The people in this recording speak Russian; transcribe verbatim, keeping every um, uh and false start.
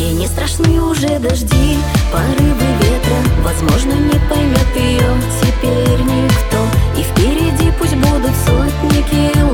Ей не страшны уже дожди, порывы ветра. Возможно, не поймет ее теперь никто. И впереди пусть будут сотни километров.